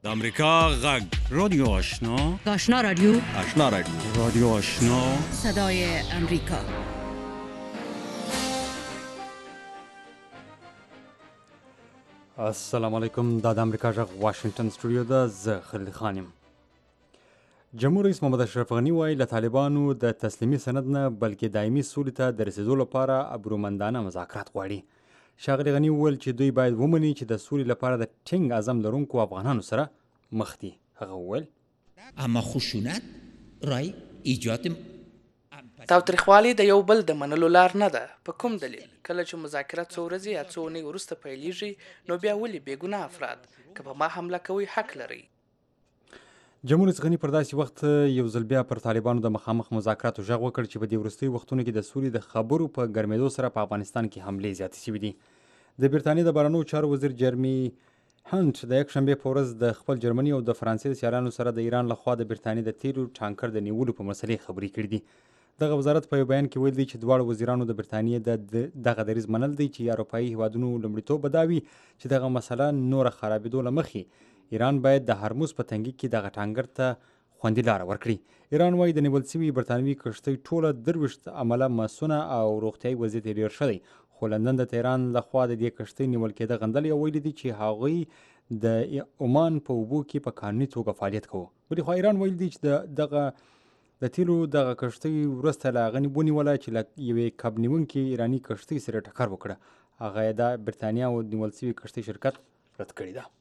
د امریکا غږ رادیو آشنا آشنا رادیو رادیو آشنا صدای امریکا. السلام علیکم. دا د امریکا غږ واشنگټن سټوډیو ده. زه خلیل خان یم. جمهور رئیس محمد اشرف غني وایي له طالبانو د تسلیمي سند نه بلکې دایمي سولې ته د رسیدو لپاره ابرومندانه مذاکرات غواړي. ښاغلي غني وویل چې دوی باید ومني چې د سولې لپاره د ټینګ عزم لرونکو افغانانو سره مخ دي. هغه وویل اما خشونت رای ایجاد تاوتریخوالی د یو بل د منلو لار نه ده. په کوم دلیل کله چې مذاکرات څو ورځې یا څو اونۍ وروسته پیلیږي نو بیا ولې بېګناه افراد که په ما حمله کوي حق لري؟ جمهور رئیس غني پر داسې وخت یو ځل بیا پر طالبانو د مخامخ مذاکراتو غږ وکړ چې په دې وروستیو وختونو کې د سولې د خبرو په ګرمېدو سره په افغانستان کې حملې زیاتې شوي دي. د برټانیې د بهرنیو چارو وزیر جرمي هانټ د یکشنبې په ورځ د خپل جرمني او د فرانسې د سیالانو سره د ایران لخوا د برټانیې د تیلو ټانکر د نیولو په مسلې خبرې کړې دي. دغه وزارت په یو بیان کې ویل دی چې دواړو وزیرانو د برټانیې دغه دریځ منل دی چې اروپایي هیوادونو لومړیتوب به دا وي چې دغه مسله نوره خرابېدو له مخې ایران باید د هرمز په تنګي کې دغه ټانکر ته خوندي لاره ورکړي. ایران وایي د نیول شوي برټانوي کښتۍ ټوله 23 عمله مسونه او روغتیایي وضعیت یې ډېر ښه دی، خو لندن د تهران لخوا د دې کښتۍ نیول کېده غندلې او ویلي دي چې هغوی د عمان په اوبو کې په قانوني توګه فعالیت کوي. بلې خوا ایران ویل دي چې د تیلو دغه کښتۍ وروسته له هغه ونیوله چې له یوې کب نیونکې ایراني کښتۍ سره ټکر وکړه. هغه یې د برټانیا او نیول شوي کښتۍ شرکت رد کړې ده.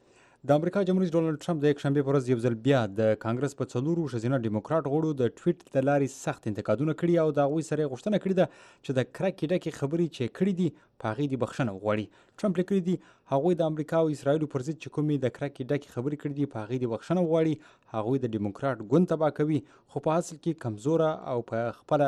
د امریکا جمهور رئیس ډونالډ ټرمپ د یکشنبې په ورځ یو ځل بیا د کانګرس په 4 ښځینه ډیموکراټ غړو د ټویټ د لارې سخت انتقادونه کړي او د هغوی سره یې غوښتنه کړې ده چې د کرکې ډکې خبرې چې کړي دي په هغې دې بخښنه وغواړي. ټرمپ لیکلي دي هغوی د امریکا او اسرایلو پر ضد چې کومې د کرکې ډکې خبرې کړي دي په هغې دې بخښنه وغواړي. هغوی د ډیموکراټ ګوند تباه کوي خو په اصل کې کمزوره او په خپله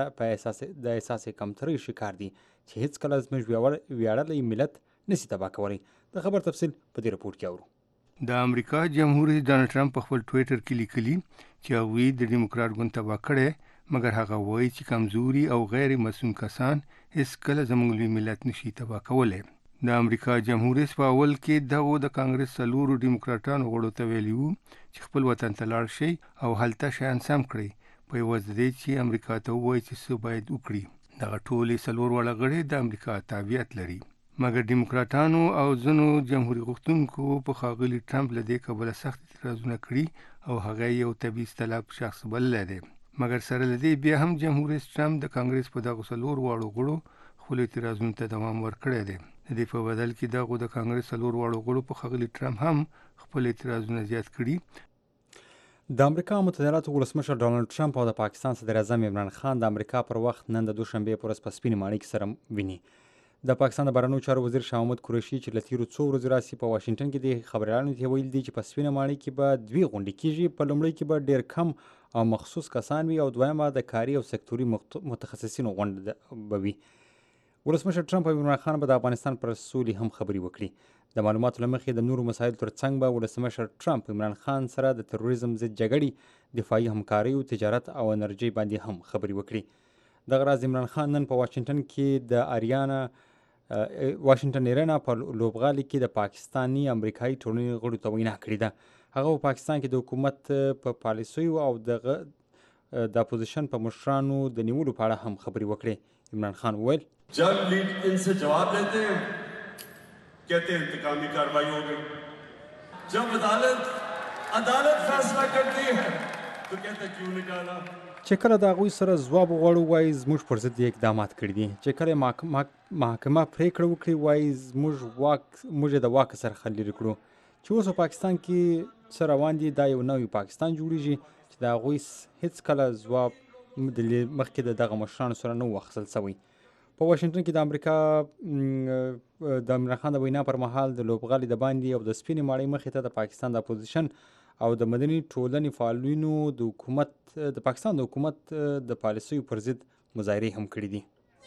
د احساس کمترۍ شکار دي چې هیڅکله زموږ ویاړلی ملت نشي تباه کولی. د خبر تفصیل په دې رپورټ کې اورو. د امریکا جمهور رئیس ډانلډ ټرمپ په خپل ټویټر کې لیکلي چې هغوی د ډیموکراټ ګوند تباه کړی، مګر هغه وایي چې کمزوري او غیر مسؤل کسان هیڅکله زموږ لوی ملت نشي تباه کولی. د امریکا جمهور رئیس په اول کې دغو د کانګرس 4 ډیموکراټانو غړو ته ویلي وو چې خپل وطن ته لاړ شي او هلته شیان سم کړئ په عوض د دې چې امریکا ته ووایي چې څه باید وکړي. دغه ټولې 4 واړه غړي د امریکا تابعیت لري، مګر ډیموکراټانو او ځینو جمهوري غوښتونکو په ښاغلي ټرمپ له دې کبله سخت اعتراضونه کړي او هغه یو طبیعي طلب شخص بللی دی. مګر سره له دې بیا هم جمهور رئیس ټرمپ د کانګرس په دغو 4 واړو غړو خپلو اعتراضونو ته دوام ورکړی دی. د دې په بدل کې دغو د کانګرس 4 واړو غړو په ښاغلي ټرمپ هم خپل اعتراضونه زیات کړي. د امریکا متحده ایالاتو ولسمشر ډونالډ ټرمپ او د پاکستان صدر اعظم عمران خان د امریکا پر وخت نن د دوشنبې په ورځ په سپینې ماڼۍ کې سره ویني. د پاکستان د بهرنیو چارو وزیر شاه محمود قریشي چې له تېرو څو ورځو راسي په واشنګټن کې د خبریالانو ته ویلي دي چې په سپینه ماڼۍ کې به 2 غونډې کیږي. په لومړۍ کې به ډېر کم او مخصوص کسان وي او دویمه د کاري او سکتوري متخصصینو غونډه به وي. ولسمشر ټرمپ او عمران خان به د افغانستان پر سولې هم خبرې وکړي. د معلوماتو له مخې د نورو مسایلو ترڅنګ به ولسمشر ټرمپ عمران خان سره د تروریزم ضد جګړې، دفاعي همکاریو، تجارت او انرژۍ باندې هم خبرې وکړي. دغه راز عمران خان نن په واشنګټن کې د واشنګټن ایرنا په لوبغالي کې د پاکستاني امریکایي ټولنې غړو ته وینا کړې ده. هغه په پاکستان کې د حکومت په پالیسیو او د اپوزیشن په مشرانو د نیولو په اړه هم خبرې وکړې. عمران خان وویل جب لیڈ ان سے جواب لیتے ہیں کہتے ہیں انتقامی کارروائی ہو گئی، جب عدالت فیصلہ کرتی ہے تو کہتے کیوں نکالا. چې کله د هغوی سره ځواب وغواړو وایي زموږ پر ضد یې اقدامات کړي دي. چې کله محکمه پریکړه وکړي وایي موږ یې د واک څخه لرې کړو. چې اوس په پاکستان کې څه روان دي دا یو نوی پاکستان جوړیږي چې د هغوی هیڅکله ځواب مخکې د دغه مشرانو سره نه و اخیستل سوی. په واشنګټن کې د امریکا د عمران خان د وینا پر مهال د لوبغالي د باندې او د سپینې ماڼۍ مخې ته د پاکستان د اپوزیشن او د مدني ټولنې فعالینو د پاکستان د حکومت د پالیسیو پر ضد مظاهرې هم کړي دي.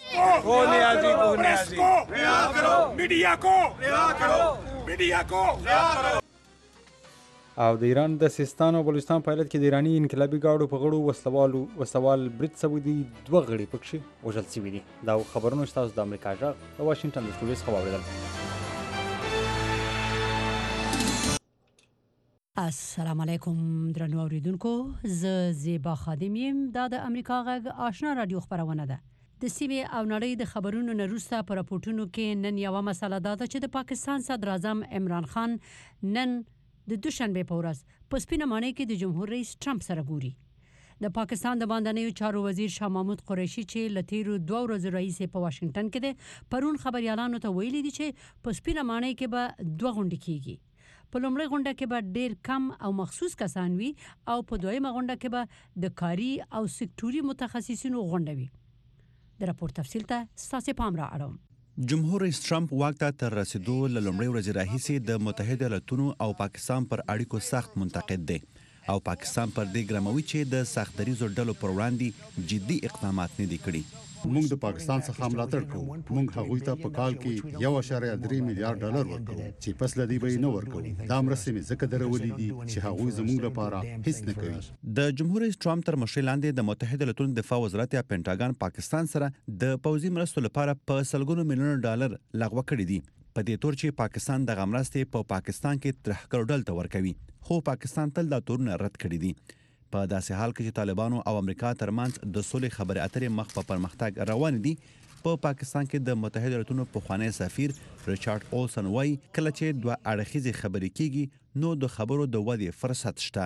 او د ایران د سیستان او بلوچستان په ایالت کې د ایراني انقلابي ګاډو په غړو وسوال برید سوي دي. 2 غړي پکښې وژل سوي دي. دا خبرونه ستاسو د امریکا غږ د واشنګټن د سټوډیو څخه واورېدل. السلام علیکم درنو اوریدونکو ز زیبا خادم یم د امریکا غږ آشنا رادیو خبرونه ده د سیمې او نړۍ د خبرونو نروسته پر راپورټونو کې نن یو مسله ده چې د پاکستان صدر اعظم عمران خان نن د دوشنبه په ورځ په سپینه ماڼۍ کې د جمهور رئیس ټرمپ سره ګوري. د پاکستان د باندنیو چارو وزیر شاه محمود قریشي چې لتیرو 2 ورځې رئیس په واشنگټن کې ده پرون خبريالانو ته ویلي دي چې په سپینه ماڼۍ کې به 2 غونډې کیږي. په لومړۍ غونډه کې به ډېر کم او مخصوص کسان وي او په دویمه غونډه کې به د کاري او سکتوري متخصصینو غونډه وي. د راپور تفصیل ته ستاسو پام را اړوم. جمهور رئیس ټرمپ واک ته تر رسیدو له لومړۍ ورځې راهیسې د متحده ایالاتونو او پاکستان پر اړیکو سخت منتقد دی او پاکستان پر دې ګرموي چې د سختدریزو ډلو پر وړاندې جدي اقدامات نه دي کړي. موږ د پاکستان څخه ملاتړ کوو. موږ هغوی ته په کال کې 1.3 میلیارډ ډالر ورکوو چې پس لدی به نه ورکوو. دا مرستې مې ځکه درولې دي چې هغوی زموږ لپاره هیڅ نه کوي. د جمهور رئیس ټرمپ تر مشرۍ لاندې د متحده ایالاتونو دفاع وزارت یا پینټاګان پاکستان سره د پوځي مرستو لپاره په سلګونو میلیونه ډالر لغوه کړي دي په دې تور چې پاکستان د غمرستې په پاکستان کې ترهګر ډلو ته ورکوي. خو پاکستان تل دا تورونه رد کړي دي. په داسې حال کې چې طالبانو او امریکا ترمنځ د سولې خبرې اترې مخ په پرمختګ روان دي، په پاکستان کې د متحده ایالاتونو پخوانی سفیر ریچارډ اولسن وايي کله چې دوه اړخیزې خبرې کیږي نو د خبرو د ودې فرصت شته.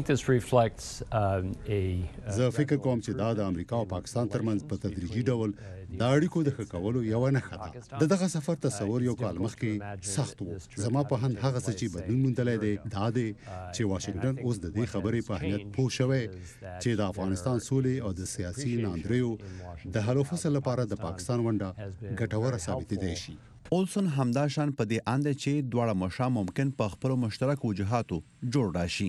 زه فکر کوم چې دا د امریکا او پاکستان ترمنځ په تدریجي ډول د اړیکو د ښه کولو یو نښه ده. دغه سفر تصور یو کال مخکې سخت و. زما په هند هغه څه چې بدلون موندلی دی دا دی چې واشنگټن اوس د دې خبرې په اهمیت پوه شوی چې د افغانستان سولې او د سیاسي ناندریو د حل فصل لپاره د پاکستان ونډه ګټوره ثابتېدای شي. اولسن همداشان په دې اند چې دواړه مشا ممکن په خپل مشترک وجهاتو جوړ راشي.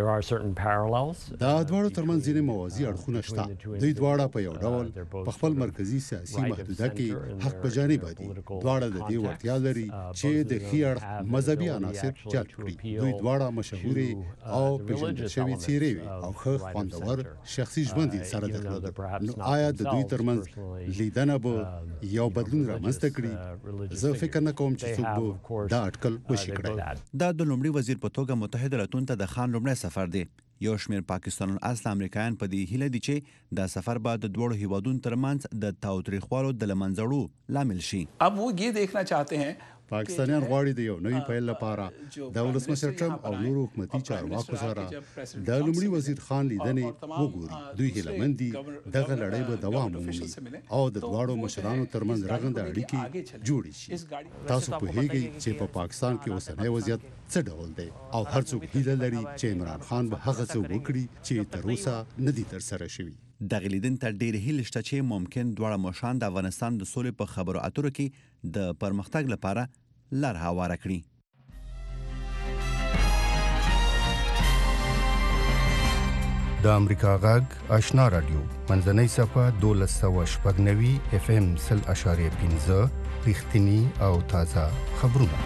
دا دواړو ترمنځ ځینې موازي اړخونه شته. دوی دواړه په یو ډول په خپل مرکزی سیاسي محدوده کې حق په جانب دي. دواړه د دې وړتیا لري چې د ښي اړخ مذهبي عناصر جلب کړي. دوی دواړه مشهوري او پیژندل شوي څیرې وي او ښه خوندور شخصي ژوند یې سره درلود. نو آیا د دوی ترمنځ لیدنه به یو بدلون رامنځته کړي؟ زه فکر نه کوم چې څوک به دا اټکل وشي کړی. دا د لومړي وزیر په توګه متحده ایالاتونو ته د خان لومړی سفر دی. یو شمېر پاکستان اصل امریکایان په دې هیله دي چې دا سفر به د دوړو هیوادونو ترمنځ د تاوتریخوالو د لمنځړو لامل شي. अब वो ये देखना चाहते हैं پاکستانیان غواړي د یو نوي پیل لپاره د ولسمشر ټرمپ او نورو حکومتي چارواکو سره د لومړي وزیر خان لیدنې وګوري. دوی هیلهمند دي دغه لړۍ به دوام ومومي او د دواړو مشرانو ترمنځ رغنده اړیکې جوړې شي. تاسو پوهیږئ چې په پاکستان کې اوسنی وضعیت څه ډول دی او هر څوک هیله لري چې عمران خان به هغه څه وکړي چې تر اوسه نه دي ترسره شوي. دغه لیدن ته ډېر هیله شته چې ممکن دواړه مشران د افغانستان د سولې په خبرو اترو کې د پرمختګ لپاره لار هواره کړي. د امریکا غږ آشنا رادیو منځنۍ صفه 1290 FM 0.15 رښتینی او تازه خبرونه.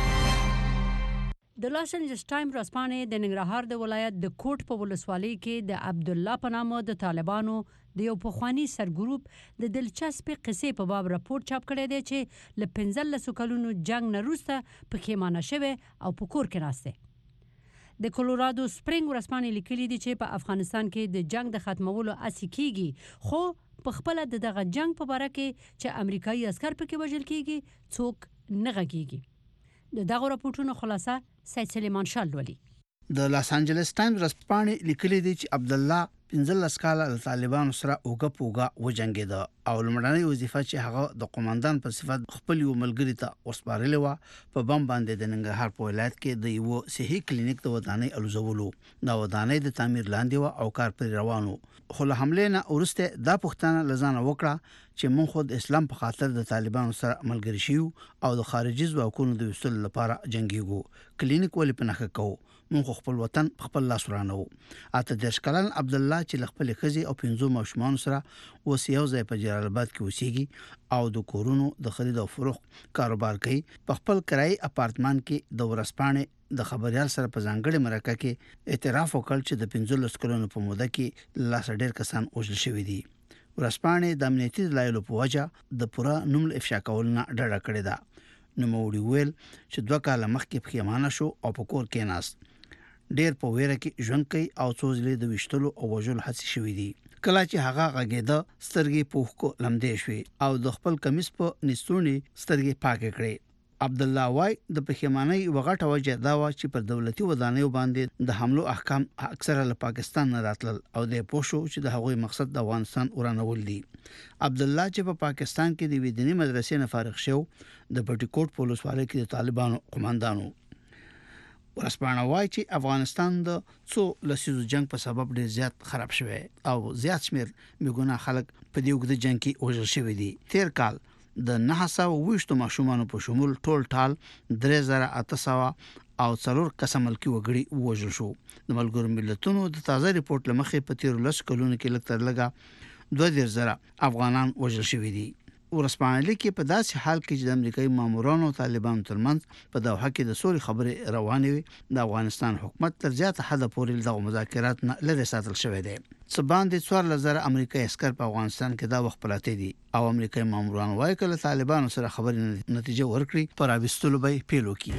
د لاس انجلس ټایم رسپانې د ننګرهار د ولایت د کوټ په ولسوالۍ کې د عبد الله په نامه د طالبانو د یو پخوانی سرګروپ د دلچسپې قصې په باب راپور چاپ کړی دی چې له 15 کلونو جنگ نه وروسته پښیمانه شوی او په کور کې ناسته. د کولورادو سپرینګ ورسپانې لیکلي دي چې په افغانستان کې د جنگ د ختمولو هڅې کیږي خو په خپل دغه جنگ په باره کې چې امریکایي عسكر پکې وژل کیږي څوک نه غږیږي. د دغه راپورټونو خلاصه سید سلیمان شاه لولي. د لاس انجلس ټایمز ورسپانې لیکلي دي چې عبد الله 15 کاله د طالبانو سره اوګه پوګه وجنګید او لمړنۍ وظیفه چې هغه د قوماندان په صفت خپل یو ملګری ته وسپارلې و په بم باندې د ننګرهار په ولایت کې د یو صحي کلینیک د ودانۍ الوزولو. دا ودانۍ د تعمیر لاندې و او کار پر روانو. خو له حمله نه ورسته دا پښتنه لزانه وکړه چې مونږ خود اسلام په خاطر د طالبانو سره ملګری شیو او د خارجي ځواکونو د وصول لپاره جنگيګو. کلینیک ولې پنهخه کوو مونږ خپل وطن خپل لاس ورانو. اته د شکلن عبد الله چې خپل خزي او 15 ماشومان سره وسیو ځای په جلال آباد کې اوسېږي او د کورونو د خرید او فروخت کاروبار کوي. په خپل کرایي اپارتمان کې د ورسپانې د خبريال سره په ځانګړي مرکه کې اعتراف وکړ چې د 15 کلونو په موده کې لاس ډېر کسان وژل شوي دي. ورسپانې د امنیتي دلایلو په وجه د پوره نوم افشا کول نه ډډه کړې ده. نو موړي ویل چې 2 کاله مخکې پښیمانه شو او په کور کې ناست. ډېر په ویره کې ژوند کوي او څو ځلې د وشتلو او وژلو هڅې شوې دي. کله چې هغه غږېده سترګې په اوښکو لمدې شوې او د خپل کمیس په نستونې سترګې پاکې کړې. عبد الله وای د پښیمانۍ وغټه وجه دا و چې پر دولتي ودانیو باندې د حملو احکام اکثره له پاکستان نه راتلل او د پوښو چې د هغوی مقصد د افغانستان ورانول دي. عبد الله چې په پاکستان کې د ویدنی مدرسې نه فارغ شو د پټیکوټ په ولسوالۍ کې د طالبانو قوماندانو. ورسپانه وای چې افغانستان د څو لسیزو جنگ په سبب ډیر زیات خراب شوی او زیات شمیر بېګناه خلک په دې وګړي جنگ کې وژل شوی دي. تیر کال د 920 ماشومانو په شمول ټول ټال 3800 او څلور کسه ملکی وګړي وژل شو. د ملګرو ملتونو د تازه ریپورت لمخې په تیر 10 کلونو کې لږ تر لږه 2000 افغانان وژل شوی دي. ورسپانه لیکي په داسې حال کې چې د امریکایي مامورانو او طالبانو ترمنځ په دوحه کې د سولې خبرې روانې وي، د افغانستان حکومت تر زیاته حد پورې دغه مذاکرات نه لري ساتل شوی دی. څه باندې 4000 امریکایي عسکر په افغانستان کې دا وخت پراته دي او امریکایي ماموران وايي کله طالبانو سره خبرې نتیجه ورکړي پر اوستلو به پیلو کی.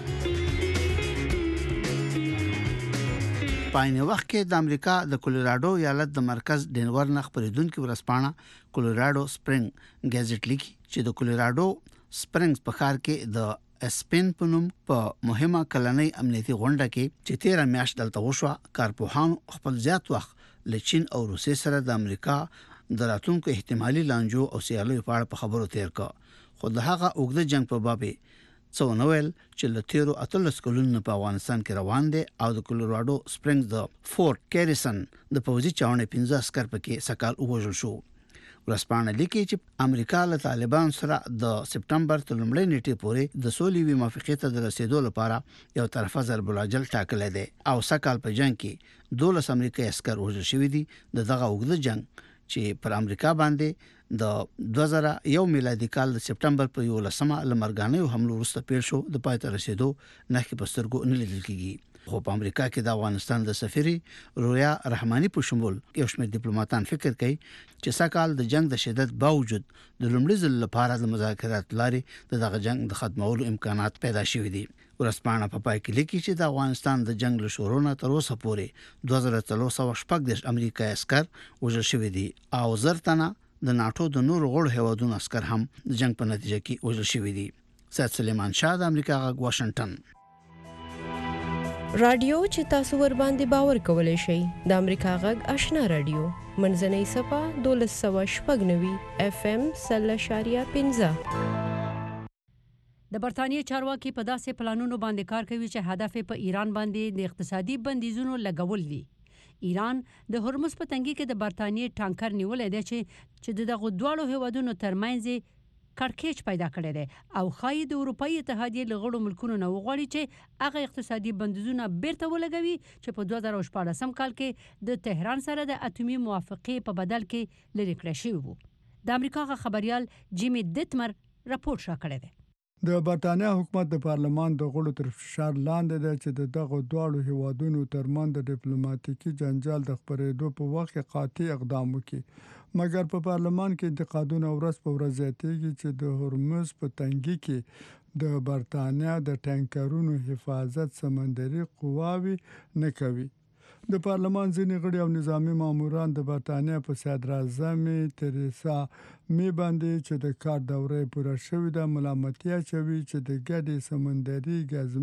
په عین وخت کې د امریکا د کولراډو ایالت د مرکز ډنور نه خبرېدونکو ورسپانه کولراډو سپرینګ گیزټ لیکي چې د کولراډو سپرینګز په ښار کې د اسپین په نوم په مهمه کلنۍ امنیتي غونډه کې چې 13 میاشت دلته وشوه کارپوهان خپل زیات وخت له چین او روسیې سره د امریکا د راتلونکو احتمالي لانجو او سیالیو په اړه په خبرو تیر کړ. خو د هغه اوږده جنگ په باب څو نوول چې له تیرو 18 کلونو په افغانستان کې روان دي او د کولراډو سپرینګز د فورټ کیریسن د پوځي چاونې 15 عسكر پکې سکهال وژل شو. ورسپانه لیکي چې امریکا له طالبان سره د سپټمبر تر لومړۍ نیټې پورې د سولې موافقې ته د رسیدو لپاره یو طرفه ضرب العجل ټاکلی دی او سکهال په جنگ کې 12 امریکایي عسكر وژل شوي دي. دغه اوږده جنگ چې پر امریکا باندې د 2001 میلادي کال د سپټمبر په 11مه لمرګانیو حملو وروسته پیل شو د پاتې رسیدو نخې په سترګو نه لیدل کیږي. خو په امریکا کې د افغانستان د سفیري رویا رحماني په شمول یو شمېر ډیپلوماټان فکر کوي چې سکهال د جنگ د شدت باوجود د لومړي ځل لپاره د مذاکرات لاري دغه جنگ د ختمولو امکانات پیدا شوي دي. ورسپانه په پای کې لیکي چې د افغانستان د جنگ له شروع نه تر اوسه پورې 2314 امریکایي عسكر وژل شوي دي او زرتنه د ناتو د نور غړو هیوادونو عسكر هم د جنگ په نتیجه کې وژل شوي دي. سید سلیمان شاه د امریکا غږ واشنگټن. رادیو چې تاسو ور باندې باور کولای شئ د امریکا غږ آشنا رادیو منځنۍ صفه 1290 FM 0.15. د برتانیې چارواکي په داسې پلانونو باندې کار کوي چې هدف په ایران باندې د اقتصادي بندیزونو لګول دي. ایران د هرمز په تنګي کې د برتانیې ټانکر نیولې دی چې دغه دواړو هیوادونو ترمنځ کړکېچ پیدا کړی دی او خای د اروپאי اتحادیې لغړو ملکونو نه وغواړي چې هغه اقتصادي بندیزونه بیرته ولګوي چې په 2014 کال کې د تهران سره د اټومي موافقې په بدل کې لري کړی شوی وو. د امریکا خبريال جیمی دیتمر راپور شا کړی دی. د برتانیا حکومت د پارلمان د غړو تر فشار لاندې دی چې دغه دواړو هیوادونو ترمنځ د ډیپلوماټیکي جنجال د خبرېدو په وخت کې قاطع اقدام وکړي. مګر په پارلمان کې انتقادونه ورځ په ورځ زیاتېږي چې د هرمز په تنګي کې د برتانیا د ټانکرونو حفاظت سمندري قواوي نه کوي. د پارلمان ځینې غړي او نظامی ماموران د برتانیا په صدر اعظم تریسا می باندې چې د کار دوره پوره شوې ده ملامتیا چوي چې د ګډې سمندري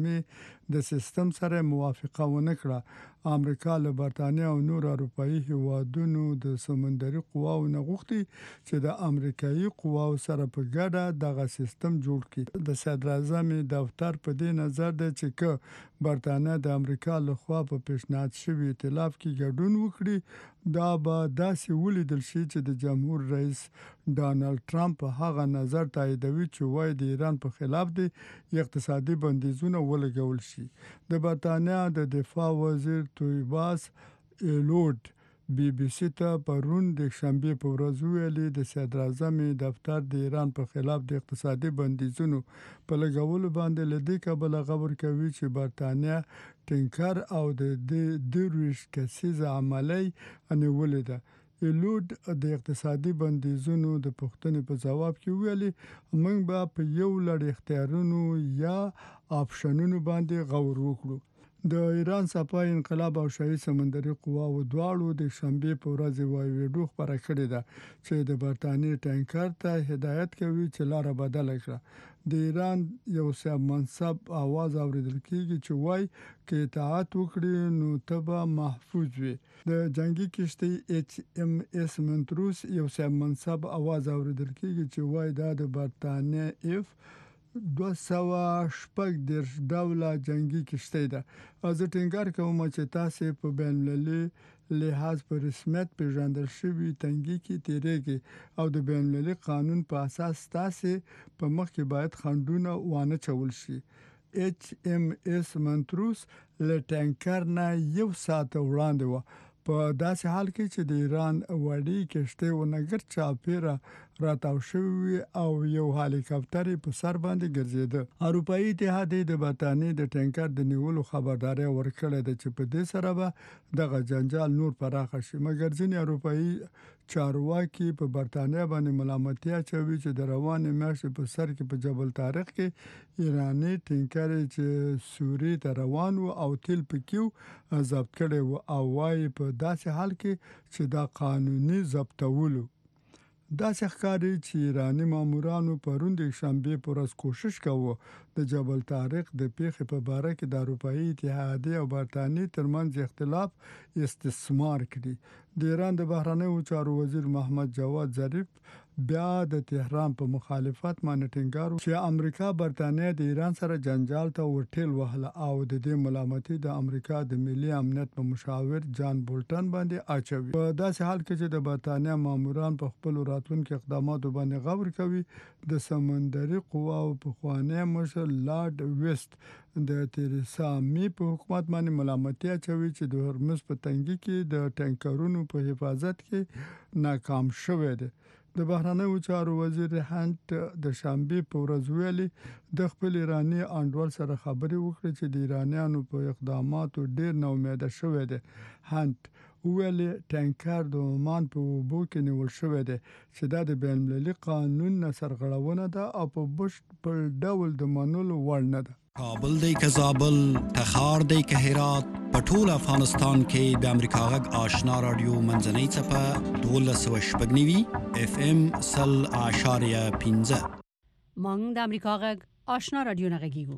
ګزمې د سیستم سره موافقه ونه کړه. امریکا له برتانیا او نور اروپאי هیوادونو د سمندري قواو نه غوښتي چې د امریکایي قواو سره په ګډه دغه سیستم جوړ کړي. د صدر اعظم دفتر په دې نظر دی چې برتانیا د امریکا له خوا په پیشنهاد شوی ائتلاف کې ګډون وکړي دا به داسې ولیدل شي چې د جمهور رئیس ډانلډ ټرمپ هغه نظر تاییدوي چې وایي د ایران په خلاف د اقتصادي بندیزونه ولګول شي. د برتانیا د دفاع وزیر تویباس ایلوډ BBC ته پرون د شنبه په ورځ ویلي د صدر اعظم دفتر د ایران په خلاف د اقتصادي بندیزونو په لګولو باندې لدې کابل خبر کوي چې برتانیا ټینکر او د 20 کسیز عملی انولې ده. ایلوډ د اقتصادي بندیزونو د پوښتنې په جواب کې ویلي موږ به په یو لړ اختیارونو یا آپشنونو باندې غور وکړو. د ایران صفای انقلاب او شاهي سمندري قواو دواړو د شنبه په ورځ یو ویډیو خبره کړې ده چې د برتانیې ټانکر ته هدایت کوي چې لار بدل کړي. د ایران یو صاحب منصب आवाज اوریدل کیږي چې وای کې اطاعت وکړي نو تبه محفوظ وي. د جنگي کشتۍ HMS منتروس یو صاحب منصب आवाज اوریدل کیږي چې وای دا د برتانیې F 210 ډوله جنگي کشتۍ ده. زه ټینګار کوم چې تاسو په بین المللي لحاظ په رسمیت پیژندل شوی تنګي کې تیریږي او د بین المللي قانون په اساس تاسو په مخ کې باید خندونه وانه چول شي. HMS منتروس له ټانکر نه یو ساعت وړاندې و په داسې حال کې چې د ایران وړي کشتۍ ونګر چاپیره راتاو شوی او یو هلیکاپټر په سر باندې ګرځیده. اروپאי اتحاد د برتانیې د ټانکر د نیولو خبرداري ورکړه ده چې په دې سره به دغه جنجال نور پراخ شي. مګر ځینې اروپאי چارواکي په برتانیې باندې ملامتیا چوي چې د روانې میاشتې په سر کې په جبل طارق کې ایراني ټانکر چې سوریې ته روان و او تیل پکیو ضبط کړي و او وايي په داسې حال کې چې دا قانوني ضبطولو. دا ښکاري چې ایرانی مامورانو پرون د شنبه پر ورځ کوشش کاوه د جبل طارق د پیښې په اړه کې د اروپאי اتحاد او برتانیې ترمنځ اختلاف استثمار کړي. د ایران د بهرنیو چارو وزیر محمد جواد ظریف بیا د تهران په مخالفت باندې ټینګار چې امریکا برتانیې د ایران سره جنجال ته ورټیل وهله او د دې ملامتي د امریکا د ملي امنیت په مشاور جان بولټن باندې اچوي. په داسې حال کې چې د برتانیې ماموران په خپل راتلونکو اقداماتو باندې غور کوي، د سمندري قواو په خوانی مشر لارډ ویست د تریسا می په حکومت باندې ملامتي اچوي چې د هرمز په تنګي کې د ټانکرونو په حفاظت کې ناکام شوی دی. د بهرنیو چارو وزیر هانت د شنبه په ورځ ویلي د خپل ایرانی انډول سره خبرې وکړې چې د ایرانیانو په اقداماتو ډیر نو امیده شوی دی. هانت ویلي ټانکر د عمان په اوبو کې نیول شوی دی چې دا د بین المللي قانون نه سرغړونه ده او په بشپړ ډول د منلو وړ نه ده. کابل دی که زابل، تخار دی که هرات، په ټول افغانستان کې د امریکا غږ آشنا رادیو منځنۍ څپه 1290 FM 0.15 مونږ د امریکا غږ آشنا رادیو نه غږیږو.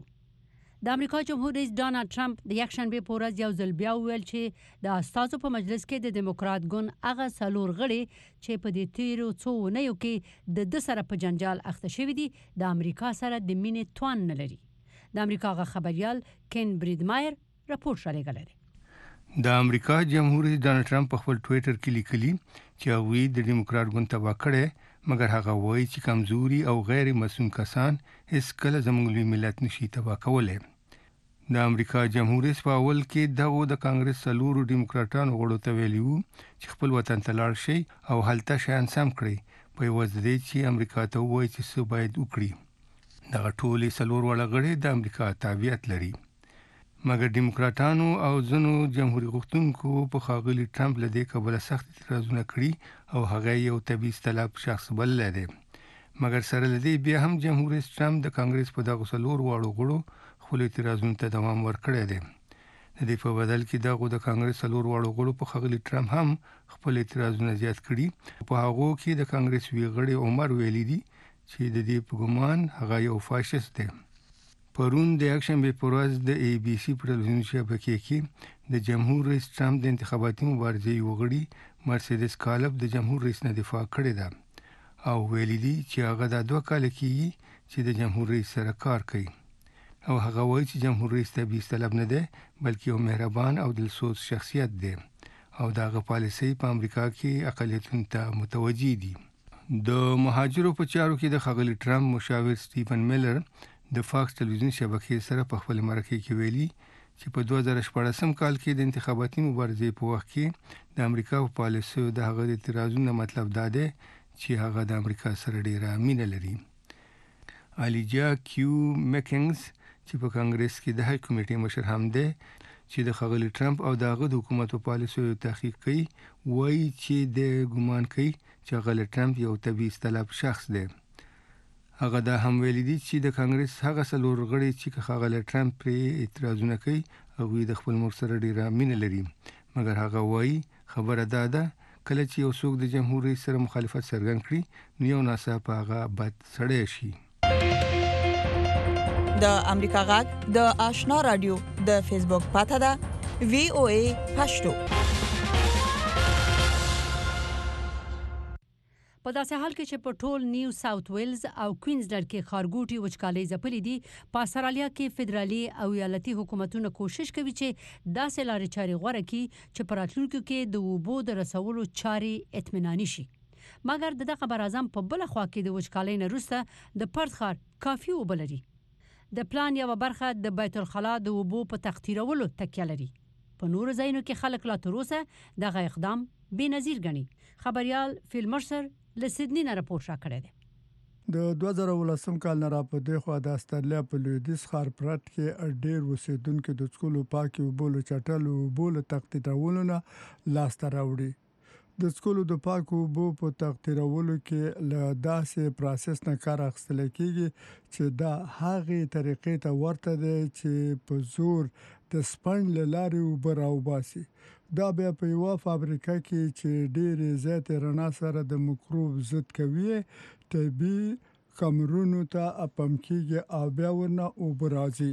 د امریکا جمهور رئیس ډانلډ ټرمپ د یکشنبه په ورځ یو ځل بیا وویل چې د استازو په مجلس کې د دیموکرات ګوند هغه څلور غړي چې په دې تیرو څو اونیو کې د سره په جنجال اخته شوي دي د امریکا سره د مینې توان نه لري. د امریکا غږ خبريال کین بریدمایر راپور شریکړی دی. د امریکا جمهور رئیس ډانلډ ټرمپ په خپل ټوئیټر کې لیکلي چې هغه د دیموکرات ګوند تباه کړي، مګر هغه وایي چې کمزوري او غیر مسؤل کسان هیڅ کله زموږ ملت نشي تباه کولای. د امریکا جمهور رئیس په اول کې د کانګرس څلورو دیموکراتانو غړو ته ویلي وو چې خپل وطن ته لاړ شي او هلته شیان سم کړي په وجه دې چې امریکا ته وایي چې څه باید وکړي. دغه ټولې څلور وړه غړي د امریکا تابعیت لري، مګر دیموکراتانو او ځینو جمهوریت غوښتونکو په ښاغلي ټرمپ له دې کبله سخت اعتراضونه کړي او هغه یو طبیعي طلب شخص بللی دی. مګر سره له دې بیا هم جمهور رئیس ټرمپ د کانګرس په دغو څلور واړو غړو خپل اعتراضونو ته دوام ورکړی دی. د دې په بدل کې د کانګرس څلور واړو غړو په ښاغلي ټرمپ هم خپل اعتراضونه زیات کړي. په هغو کې د کانګرس وی غړي عمر ویلي دي چې د دې په ګمان هغه یو فاشیست دی. پرون د یکشنبه په ورځ د ABC په ټلویزیون شبکې کې د جمهور رئیس ټرمپ د انتخاباتي مبارزې وغړي مرسیدس کالب د جمهور رئیس نه دفاع کړې ده او ویلي دي چې هغه د 2 کال کېږي چې د جمهور رئیس سره کار کوي او هغه وایي چې جمهور رئیس طبیعي طلب نه دی بلکې یو مهربان او دلسوز شخصیت دی او دغه پالیسي په امریکا کې اقلیتونو ته متوجي دي. د مهاجرو په چارو کې د ښاغلي ټرمپ مشاور سټیفن میلر د فاکس ټلویزیون شبکې سره په خپل مرکه کې ویلي چې په 2014 کال کې د انتخاباتي مبارزې په وخت کې د امریکا په پالیسیو د هغه اعتراضونو مطلب دا دی چې هغه د امریکا سره ډیره مینه لري. الیجا کیو میکنز چې په کانګرس کې د هاي کمیټې مشر هم دی چې د ښاغلي ټرمپ او دغه د حکومت په پالیسیو تحقیق کوي، وایي چې د ګومان کوي چې ښاغلي ټرمپ یو طبیعي طلب شخص دی. هغه دا هم ویلي دي چې د کانګرس هغه څلور غړي چې ښاغلي ټرمپ پرې اعتراضونه کوي هغه د خپل مور سره ډیره مینه لري مګر هغه وایي خبره ده کله چې یو څوک د جمهور رئیس سره مخالفت څرګند کړي نو یو ناڅاپه هغه بد سړی شي. د امریکا غږ د آشنا رادیو د فیسبوک پاڼه ده VOA پښتو. په داسې حال کې چې په ټول نیو ساوث ویلز او کوینزلند کې خارګوټي وچکالۍ ځپلې دي په استرالیا کې فدرالي او ایالتي حکومتونه کوشش کوي چې داسې لارې چارې غوړه کړي چې په راتلونکي کې د اوبو د رسولو چارې اطمیناني شي. مګر دغه خبر اعظم په بل خوا کې د وچکالۍ نه وروسته د پرت ښار کافي اوبه لري. د پلان یو برخه د بیت الخلا د اوبو په تختیرولو تکیه لري. په نورو ځایونو کې خلک لا تر اوسه دغه اقدام بېنظیر ګڼي. خبريال فیل مرسر له سیدنی نه راپور را کړی دی. د 2018 کال نه را په دې خوا د استرالیا په لویدیځ ښار پرت کې ډېر اوسیدونکو د څکلو پاکي اوبو له چټلو اوبو له تختیرولو نه لاسته راوړي. د څکلو د پاکو اوبو په تختیرولو کې له داسې پروسس نه کار اخیستل کېږي چې دا هغه طریقې ته ورته دی چې په زور د سپنج له لارې اوبه راوباسي. دا بیا په یو فابریکه کې چې ډېر زیات رڼا سره د میکروب ضد کوي طبي کمرونو ته پمپ کېږي او بیا ورنه اوبه راځي.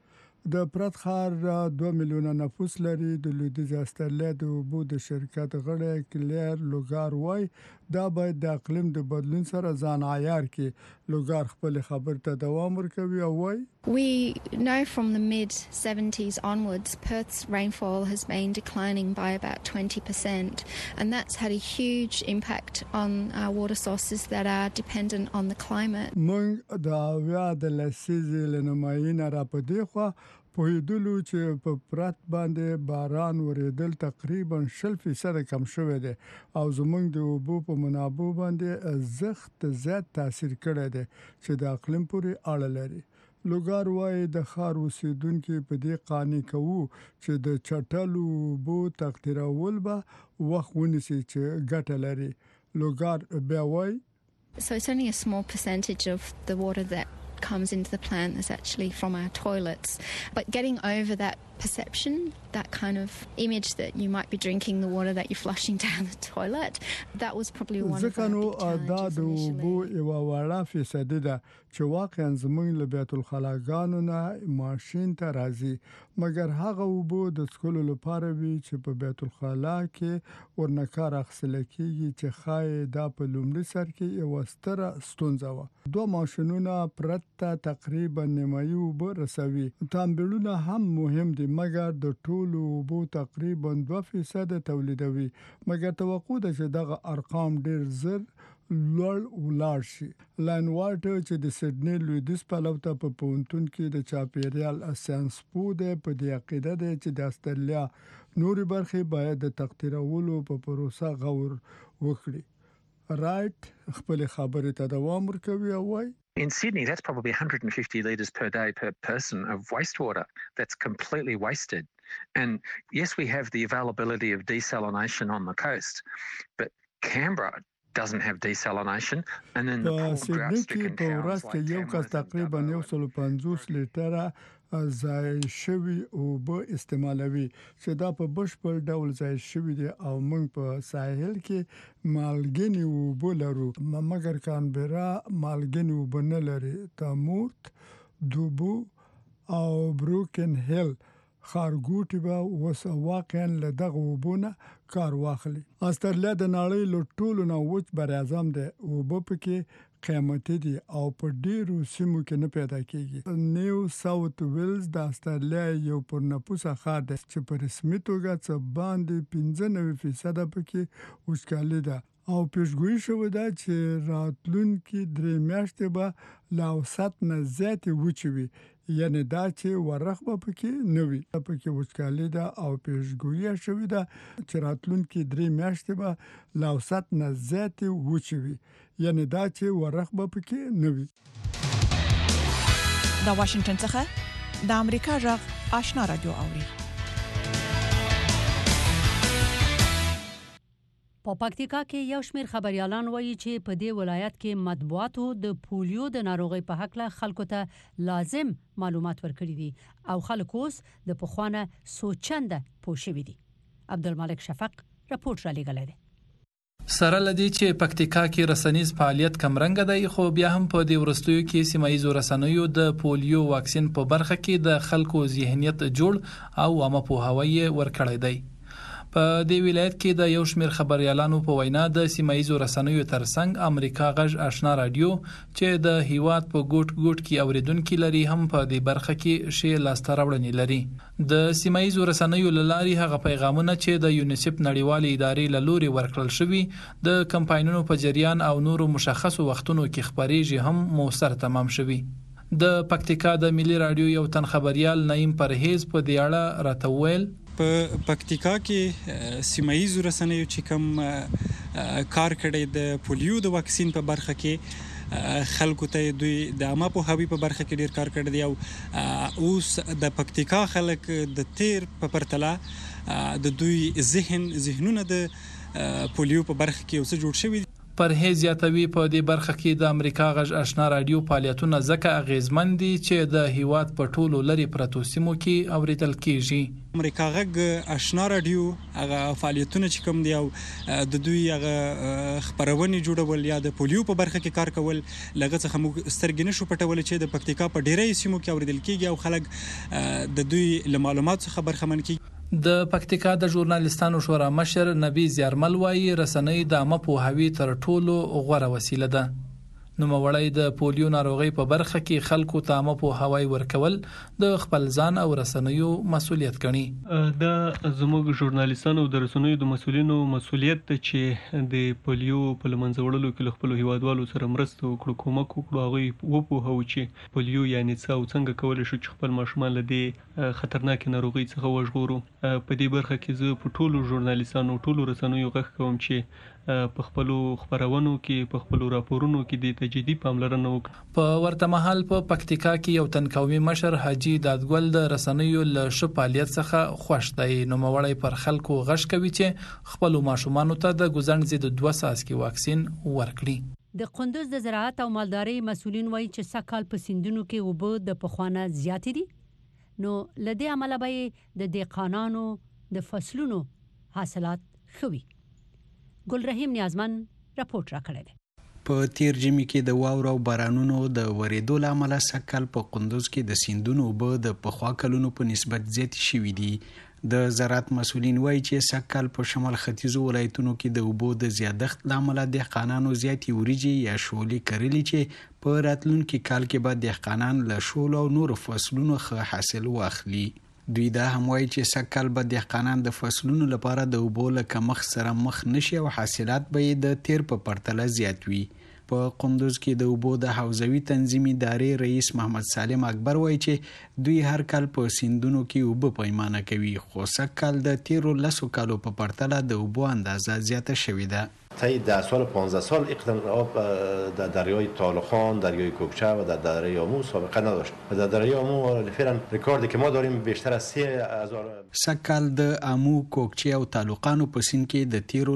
د پرت ښار 2 میلیونه نفوس لري. د لویدیځ استرالیا د اوبو د شرکت غړی کلیر لوګار وای دا باید د اقلیم د بدلون سره ځان عیار کړي. لوګار خپل خبر ته دوام ورکوي او وای We know from the mid-70s onwards, Perth's rainfall has been declining by about 20%, and that's had a huge impact on our water sources that are dependent on the climate. مونږ د اویا د لسیزې لنمایي نه را پدې خو پوهیدلو چې په پرت باندې باران ورېدل تقریبا 0% کم شوی دی او زمونږ د اوبو په منابع باندې زخت زیات تاثیر کړی دی چې د اقلیم پورې اړه لري. لوګار وای د ښار اوسیدونکو په دې قانع کوو چې د چټلو اوبو تختیرول به وخت ونیسي چې ګټه لري. لوګار بیا وای So it's only a small percentage of the water that comes into the plant is actually from our toilets, but getting over that perception, that kind of image that you might be drinking the water that you're flushing down the toilet, that was probably one of the big challenges initially. یو وړه فیصد ده چې واقعا زموږ له بیت الخلاګانو نه ماشین ته راځي مګر هغه اوبو د څکلو لپاره وی چې په بیت الخلا کې ورنکار اخیستل کېږي چې خای دا په لومړي سر کې یو ستره ستونزه و. 2 ماشینونه پرت تقریبا نیمایي اوبه رسوي. تامبلونه هم مهم دي مګر د ټولو اوبو تقریبا 2% تولیدوي. مګر توقع ده چې دغه ارقام ډیر زر لوړ ولاړ شي. لاین واټر چې د سیدنی لویدیځ پلوته په پونتون کې د چاپیریال ساينس پوده په دې عقیده ده چې د استرالیا نوري برخې باید د تختیرولو په پروسه غور وکړي. رائټ خپل خبرې ته دوام ورکوي او وای In Sydney, that's probably 150 litres per day per person of wastewater that's completely wasted. And yes, we have the availability of desalination on the coast, but Canberra doesn't have desalination. And then the poor drought-stricken towns like Tamworth تقریبا 150 لیټره ځای شوی اوبه استعمالوي چې دا په بشپړ ډول ځای شوی دی او موږ په ساحل کې مالګینی اوبه لرو مګر کانبرا مالګینی اوبه نه لري. تامورت دوبو او بروکن هیل خارګوټي به وس واقعا له دغه وبونه کار واخلي. استرالیا د نړۍ له ټولو نه وچ بر اعظم ده اوبه پکې قیمتي دي او په ډیرو سیمو کې نه پیدا کیږي. نیو ساوث ویلز د استرالیا یو پر نفوسه ښار دی چې په رسمي توګه څه باندې 95% پکې وچکالي ده او پیشګویي شوې ده چې راتلونکي 3 میاشتې به لا اوسط نه زیاتې وچوي یعنی دا چې ورخ به پکې نه وي. پکې وچکالي ده او پیشګویي شوې ده چې راتلونکي 3 میاشتې به لا اوسط نه زیاتې وچوي یعنی دا چې ورخ به پکې نه وي. د واشنگټن څخه د امریکا غږ آشنا رادیو اوري. په په پکتیکا کې یو شمېر خبريالان وایي چې په دې ولایت کې مطبوعاتو د پولیو د ناروغۍ په حق له خلکو ته لازم معلومات ورکړي دي او خلکو اوس د پخوانه سوچنده پوښوي دي. عبدالملک شفق راپورټ را لېږلی دی. سره لدی چې پکتیکا کې رسنیز فعالیت کمرنګ دی، خو بیا هم په دې ورستیو کې سیمایي رسنیو د پولیو واکسین په برخه کې د خلکو ذهنیت جوړ او عامه پوهاوی ورکړی دی. په دې ولایت کې د یو شمېر خبريالانو په وینا د سیمایي رسنیو ترڅنګ امریکا غږ آشنا رادیو چې د هیواد په ګوټ ګوټ کې اوریدونکو لري هم په دې برخه کې شی لاسته راوړنې لري. د سیمایي رسنیو لاري هغه پیغامونه چې د یونیسف نړیوالې ادارې له لوري ورکړل شوی د کمپاینونو په جریان او نورو مشخصو وختونو کې خبريږي هم موثر تمام شوی. د پکتیکا د ملي رادیو یو تن خبريال نعیم پرهیز په دې اړه راته ویل په پکتیکا کې سیمایي رسنیو چې کوم کار کړی د پولیو د واکسین په برخه کې خلکو ته دوی د عامه پوهاوی په برخه کې ډیر کار کړی دی او اوس د پکتیکا خلک د تیر په پرتله د دوی ذهنونه د پولیو په برخه کې اوس جوړ شوی. پرهیز یاتوی په دې برخه کې د امریکا غږ آشنا رادیو فعالیتونه ځکه اغیزمن دي چې د هیواد په ټولو لري پرتو سیمو کې اوریدل کیږي. امریکا غږ آشنا رادیو هغه فعالیتونه چې کوم دی او د دوی هغه خبرونه جوړول یا د پولیو په برخه کې کار کول لږه څه موږ سترګې نشو پټول چې د پکتیکا په ډیری سیمو کې اوریدل کیږي او خلک د دوی له معلوماتو څخه برخمن کیږي. د پکتیکا د ژورنالیستانو شورا مشر نبی زیارمل وایي رسنۍ د عامه پوهاوی تر ټولو غوره وسیله ده. نوموړی د پولیو ناروغۍ په برخه کې خلکو ته عامه پوهاوی ورکول د خپل ځان او رسنیو مسؤلیت ګڼي. د زموږ ژورنالیستانو د رسنیو د مسؤلینو مسؤلیت ته چې د پولیو په لمنځه وړلو کې خپل هیوادوالو سره مرسته وکړو، کومک وکړو، هغه وپوهو چې پولیو یعنی څه او څنګه کولای شو چې خپل ماشومان له دې خطرناک ناروغۍ څخه وژغورو. په دې برخه کې زه په ټولو ژورنالیستانو ټولو رسنیو غږ کوم چې په خپلو خبرونو کې په خپلو راپورونو کې د تجدید پاملرنه وکړي. په ورته مهال په پکتیکا کې یو تن قومي مشر حاجی دادګل د رسنیو له شپالیت څخه خوښ دی. نوموړی پر خلکو غږ کوي چې خپل ماشومان ته د ګوزن ضد 2 ساسکي واکسین ورکړي. د قندوز د زراعت او مالدارۍ مسولین وایي چې سکهال په سیندونو کې اوبه د پخوانه زیاتې دي، نو لدې عمله به د دهقانانو د فصلونو حاصلات خوي. ګل رحیم نیازمن راپورټ راکړی دی. په تیر ژمي کې د واورو او بارانونو د ورېدو له امله سکهال په قندوز کې د سیندونو اوبه د پخوا کلونو په نسبت زیاتې شوي دي. د زراعت مسولین وایي چې سکهال په شمال ختیځو ولایتونو کې د اوبو د زیادښت له امله دهقانانو زیاتې وریجې یا شولې کرلي چې په راتلونکي کال کې به دهقانان له شولو او نورو فصلونو ښه حاصل واخلي. دوی دا هم وایي چې سږ کال به دهقانان د فصلونو لپاره د اوبو له کمښت سره مخ نشي او حاصلات به یې د تیر په پرتله زیات وي. په قندوز کې د اوبو د حوزوي تنظیم ادارې رئیس محمد سالم اکبر وایي چې دوی هر کال په سیندونو کې اوبه پیمانه کوي، خو سږ کال د تیرو 10 کالو په پرتله د اوبو اندازه زیاته شوې ده. طی 10 سال 15 سال اقدام آب در دریای طالقان، دریای کوکچه و در دریای آمو سابقه نداشت و در دریای آمو فعلا رکوردی که ما داریم بیشتر از 3000 سکهال د آمو، کوکچه او طالقانو په سیند کې د تیرو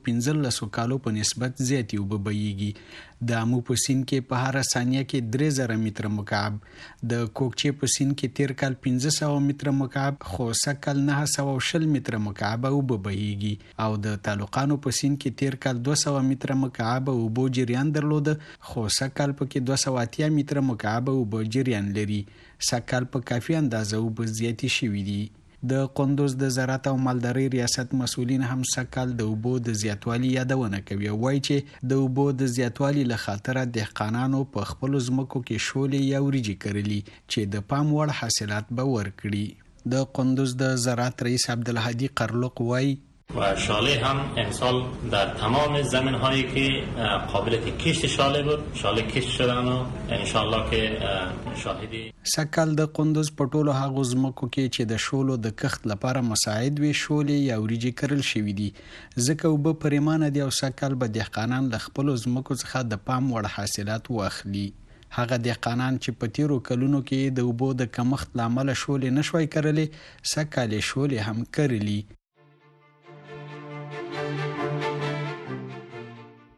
15 کالو په نسبت زیاتې اوبه بهیږي. د آمو په سیند کې په هر ثانیه کې 3000 متر مکعب، د کوکچه په سیند کې تیر کال 1500 متر مکعب، خو سږ کال 920 متر مکعب اوبه بهیږي او د طالقانو په سیند کې تیر کال 200 متر مکعب اوبو جریان درلود، خو سږ کال پکې 280 متر مکعب اوبو جریان لري. سږ کال په کافي اندازه اوبه زیاتې شوي دي. د قندوز د زراعت او مالدارۍ ریاست مسؤلین هم سږ کال د اوبو د زیاتوالي یادونه کوي او وایي چې د اوبو د زیاتوالي له خاطره دهقانانو په خپلو ځمکو کې شولې یا وریجې کرلي چې د پام وړ حاصلات به ورکړي. د قندوز د زراعت رئیس عبدالهادی قرلق وایي و شاله هم امسال در تمام زمین‌هایی که قابلیت کشت شاله بود شاله کشت شدن و انشالله که شاهدی سږ د قندوز په ټولو هغو ځمکو کې چې د شولو د کښت لپاره مساعد وي شولې یا وریجې کرل شوي دي، ځکه اوبه پریمانه دي او سږ به دهقانان له خپلو ځمکو څخه د پام وړ حاصلات واخلي. هغه دهقانان چې په تیرو کلونو کې د اوبو د کمښت له امله شولې نشوای کرلی، سږ کال یې شولې هم کرلي.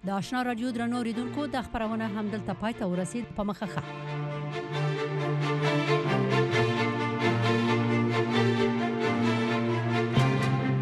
د آشنا رادیو درنو اوریدونکو د خبرونه هم دلته پای ته ورسید په مخه